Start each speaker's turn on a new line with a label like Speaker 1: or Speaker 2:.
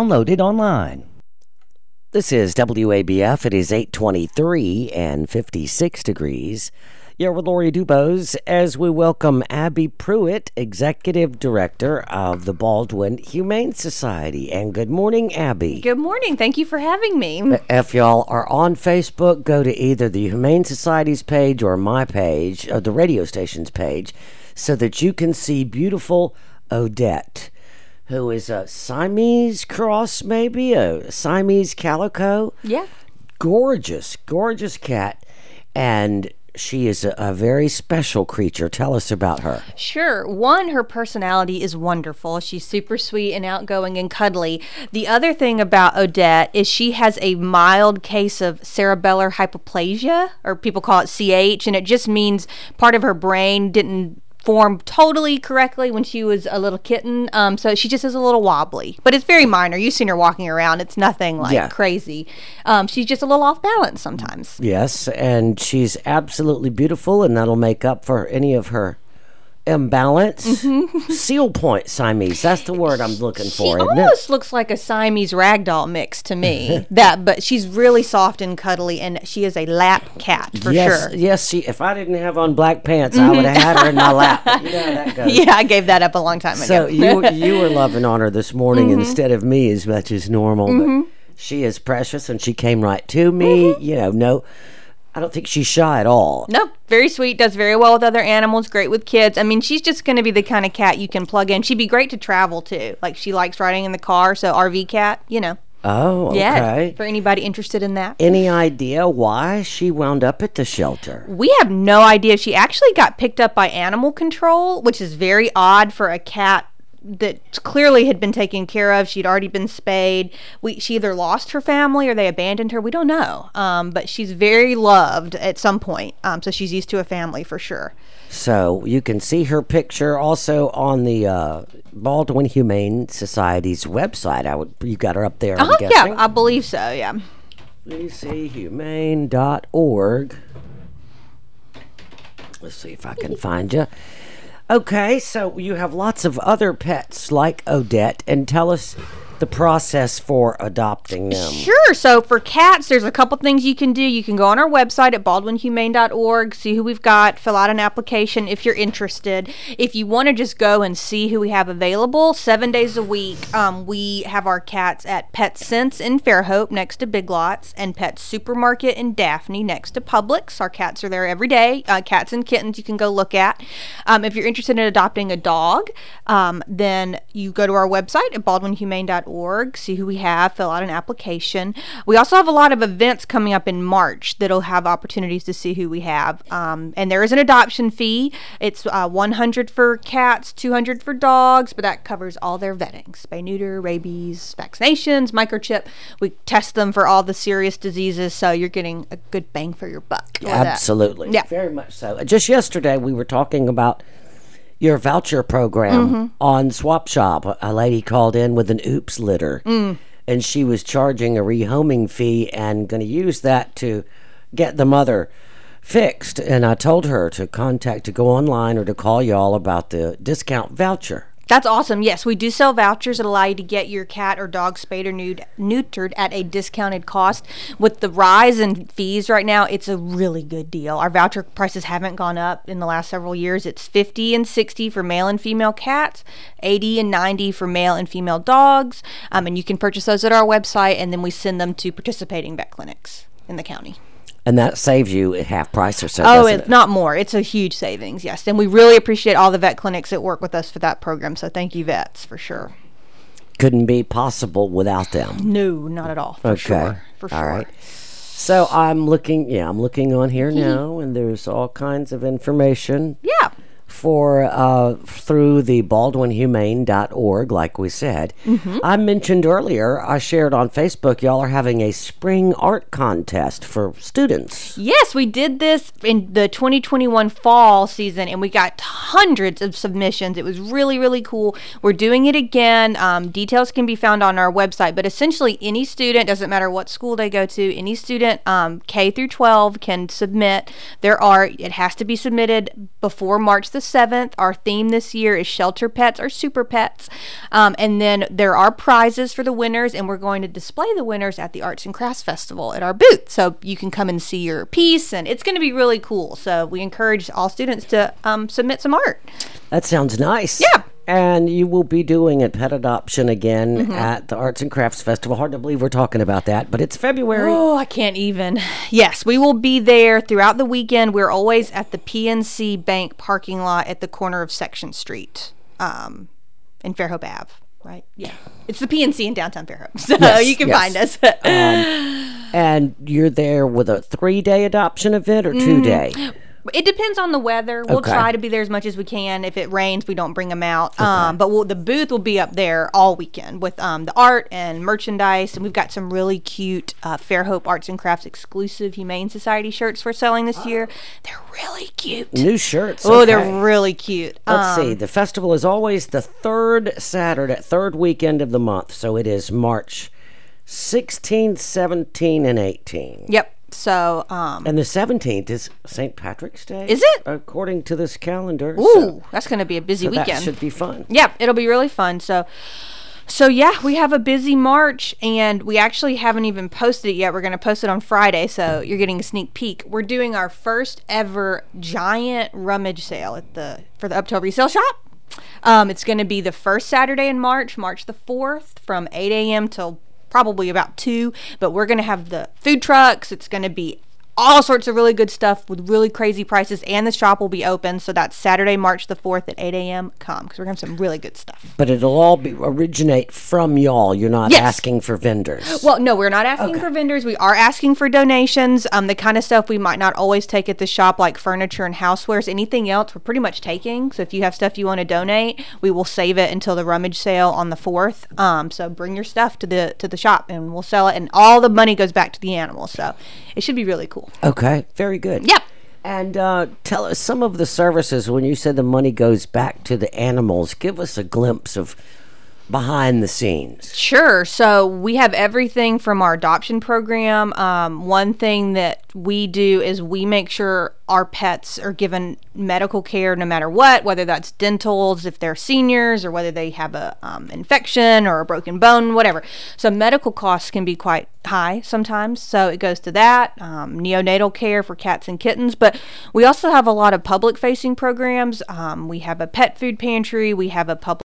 Speaker 1: download it online. This is WABF. It is 8:23 and 56 degrees. You're with Lori Dubose as we welcome Abby Pruitt, Executive Director of the Baldwin Humane Society. And good morning, Abby.
Speaker 2: Good morning. Thank you for having me.
Speaker 1: If y'all are on Facebook, go to either the Humane Society's page or my page, or the radio station's page, so that you can see beautiful Odette, who is a Siamese cross, maybe a Siamese calico.
Speaker 2: Yeah.
Speaker 1: Gorgeous cat. And she is a very special creature. Tell us about her.
Speaker 2: Sure. One, her personality is wonderful. She's super sweet and outgoing and cuddly. The other thing about Odette is she has a mild case of cerebellar hypoplasia, or people call it CH, and it just means part of her brain didn't form totally correctly when she was a little kitten, so she just is a little wobbly, but it's very minor. You've seen her walking around. It's nothing crazy. She's just a little off balance sometimes.
Speaker 1: Yes, and she's absolutely beautiful, and that'll make up for any of her imbalance. Seal point Siamese, that's the word I'm looking for, isn't it?
Speaker 2: She almost looks like a Siamese ragdoll mix to me. But she's really soft and cuddly, and she is a lap cat for sure.
Speaker 1: Yes, if I didn't have on black pants, I would have had her in my lap. But you know how that goes.
Speaker 2: Yeah, I gave that up a long time ago.
Speaker 1: So you were loving on her this morning instead of me as much as normal. But she is precious, and she came right to me. I don't think she's shy at all.
Speaker 2: No, very sweet, does very well with other animals, great with kids. I mean, she's just going to be the kind of cat you can plug in. She'd be great to travel too. Like, she likes riding in the car, so RV cat,
Speaker 1: Oh, okay.
Speaker 2: Yeah, for anybody interested in that.
Speaker 1: Any idea why she wound up at the shelter?
Speaker 2: We have no idea. She actually got picked up by animal control, which is very odd for a cat that clearly had been taken care of. She'd already been spayed. She either lost her family or they abandoned her. We don't know. But she's very loved at some point. So she's used to a family for sure.
Speaker 1: So you can see her picture also on the Baldwin Humane Society's website. You got her up there, I'm guessing.
Speaker 2: Yeah, I believe so, yeah.
Speaker 1: BCHumane.org. Let's see if I can find you. Okay, so you have lots of other pets like Odette, and tell us the process for adopting them.
Speaker 2: Sure. So for cats, there's a couple things you can do. You can go on our website at baldwinhumane.org, see who we've got, fill out an application if you're interested. If you want to just go and see who we have available, 7 days a week, we have our cats at Pet Sense in Fairhope next to Big Lots, and Pet Supermarket in Daphne next to Publix. Our cats are there every day. Cats and kittens you can go look at. If you're interested in adopting a dog, then you go to our website at baldwinhumane.org, see who we have, fill out an application. We also have a lot of events coming up in March that'll have opportunities to see who we have. And there is an adoption fee. It's $100 for cats, $200 for dogs, but that covers all their vetting: spay, neuter, rabies, vaccinations, microchip. We test them for all the serious diseases, so you're getting a good bang for your buck.
Speaker 1: Absolutely. Yeah. Very much so. Just yesterday we were talking about your voucher program on Swap Shop. A lady called in with an oops litter, and she was charging a rehoming fee and going to use that to get the mother fixed. And I told her to go online or to call y'all about the discount voucher.
Speaker 2: That's awesome. Yes, we do sell vouchers that allow you to get your cat or dog spayed or neutered at a discounted cost. With the rise in fees right now, it's a really good deal. Our voucher prices haven't gone up in the last several years. It's $50 and $60 for male and female cats, $80 and $90 for male and female dogs. And you can purchase those at our website, and then we send them to participating vet clinics in the county.
Speaker 1: And that saves you at half price or so,
Speaker 2: it's not more. It's a huge savings, yes. And we really appreciate all the vet clinics that work with us for that program. So thank you, vets, for sure.
Speaker 1: Couldn't be possible without them.
Speaker 2: No, not at all. For sure.
Speaker 1: All right. So I'm looking on here now, and there's all kinds of information.
Speaker 2: Yeah.
Speaker 1: Through the baldwinhumane.org, like we said. I mentioned earlier, I shared on Facebook, y'all are having a spring art contest for students.
Speaker 2: Yes, we did this in the 2021 fall season, and we got hundreds of submissions. It was really, really cool. We're doing it again. Details can be found on our website, but essentially any student, doesn't matter what school they go to, any student K through 12 can submit their art. It has to be submitted before March the 7th. Our theme this year is Shelter Pets or Super Pets. And then there are prizes for the winners, and we're going to display the winners at the Arts and Crafts Festival at our booth. So you can come and see your piece, and it's going to be really cool. So we encourage all students to submit some art.
Speaker 1: That sounds nice.
Speaker 2: Yeah.
Speaker 1: And you will be doing a pet adoption again at the Arts and Crafts Festival. Hard to believe we're talking about that, but it's February.
Speaker 2: Oh, I can't even. Yes, we will be there throughout the weekend. We're always at the PNC Bank parking lot at the corner of Section Street in Fairhope Ave, right? Yeah. It's the PNC in downtown Fairhope, so you can find us.
Speaker 1: And you're there with a 3-day adoption event or 2-day?
Speaker 2: It depends on the weather. We'll try to be there as much as we can. If it rains, we don't bring them out. But the booth will be up there all weekend with the art and merchandise. And we've got some really cute Fairhope Arts and Crafts exclusive Humane Society shirts we're selling this year. They're really cute.
Speaker 1: New shirts.
Speaker 2: Oh, they're really cute.
Speaker 1: Let's see. The festival is always the third weekend of the month. So it is March 16, 17, and 18.
Speaker 2: Yep. So,
Speaker 1: and the 17th is St. Patrick's Day.
Speaker 2: Is it?
Speaker 1: According to this calendar.
Speaker 2: Ooh, that's going to be a busy weekend.
Speaker 1: That should be fun.
Speaker 2: Yeah, it'll be really fun. So yeah, we have a busy March, and we actually haven't even posted it yet. We're going to post it on Friday, so you're getting a sneak peek. We're doing our first ever giant rummage sale for the Uptail Resale Shop. It's going to be the first Saturday in March the 4th, from 8 a.m. till probably about 2, but we're going to have the food trucks. It's going to be all sorts of really good stuff with really crazy prices, and the shop will be open. So that's Saturday, March the 4th at 8 a.m. Come, because we're going to have some really good stuff.
Speaker 1: But it'll all originate from y'all. You're not asking for vendors.
Speaker 2: Well, no, we're not asking for vendors. We are asking for donations. The kind of stuff we might not always take at the shop, like furniture and housewares. Anything else, we're pretty much taking. So if you have stuff you want to donate, we will save it until the rummage sale on the 4th. So bring your stuff to the shop, and we'll sell it, and all the money goes back to the animals. So it should be really cool.
Speaker 1: Okay, very good.
Speaker 2: Yep.
Speaker 1: And tell us some of the services. When you said the money goes back to the animals, give us a glimpse of behind the scenes.
Speaker 2: Sure. So we have everything from our adoption program. One thing that we do is we make sure our pets are given medical care no matter what, whether that's dentals if they're seniors, or whether they have a infection or a broken bone, whatever. So medical costs can be quite high sometimes, so it goes to that. Neonatal care for cats and kittens, but we also have a lot of public facing programs. We have a pet food pantry, we have a public